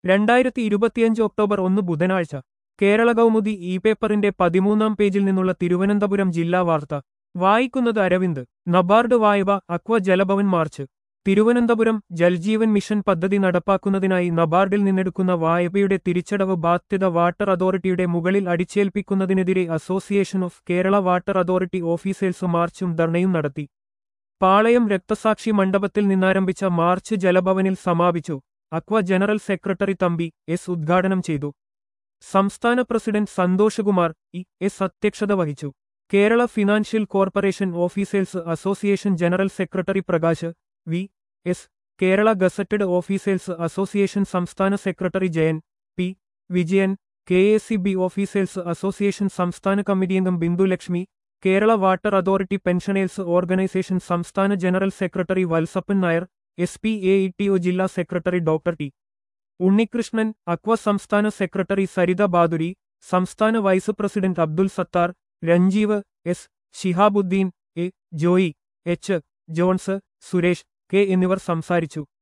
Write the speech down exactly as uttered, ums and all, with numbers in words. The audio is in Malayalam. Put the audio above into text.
രണ്ടായിരത്തി ഇരുപത്തിയഞ്ച് ഒക്ടോബർ ഒന്ന് ബുധനാഴ്ച കേരള കൗമുദി ഇ പേപ്പറിന്റെ പതിമൂന്നാം പേജിൽ നിന്നുള്ള തിരുവനന്തപുരം ജില്ലാ വാർത്ത വായിക്കുന്നത് അരവിന്ദ്. നബാർഡ് വായ്പ അക്വ ജലഭവൻ മാർച്ച്. തിരുവനന്തപുരം ജൽജീവൻ മിഷൻ പദ്ധതി നടപ്പാക്കുന്നതിനായി നബാർഡിൽ നിന്നെടുക്കുന്ന വായ്പയുടെ തിരിച്ചടവ് ബാധ്യത വാട്ടർ അതോറിറ്റിയുടെ മുകളിൽ അടിച്ചേൽപ്പിക്കുന്നതിനെതിരെ association of Kerala water authority officers മാർച്ചും ധർണയും നടത്തി. പാളയം രക്തസാക്ഷി മണ്ഡപത്തിൽ നിന്നാരംഭിച്ച മാർച്ച് ജലഭവനിൽ സമാപിച്ചു. അക്വ ജനറൽ സെക്രട്ടറി തമ്പി എസ് ഉദ്ഘാടനം ചെയ്തു. സംസ്ഥാന പ്രസിഡന്റ് സന്തോഷകുമാർ ഇ എസ് അധ്യക്ഷത വഹിച്ചു. Kerala financial corporation officers association general secretary Prakash V S, Kerala gazetted officers association സംസ്ഥാന secretary Jayan P Vijayan, K A C B officers association സംസ്ഥാന കമ്മിറ്റിയംഗം Bindulakshmi, Kerala water authority pensioners organisation സംസ്ഥാന general secretary Valsappan Nair, S P A E T O ജില്ലാ സെക്രട്ടറി ഡോക്ടർ ടി ഉണ്ണികൃഷ്ണൻ, അക്വ സംസ്ഥാന സെക്രട്ടറി സരിത ബാദുരി, സംസ്ഥാന vice president Abdul Sathar, Ranjeev S, Shihabuddin A, Joy H, Johns, Suresh K എന്നിവർ സംസാരിച്ചു.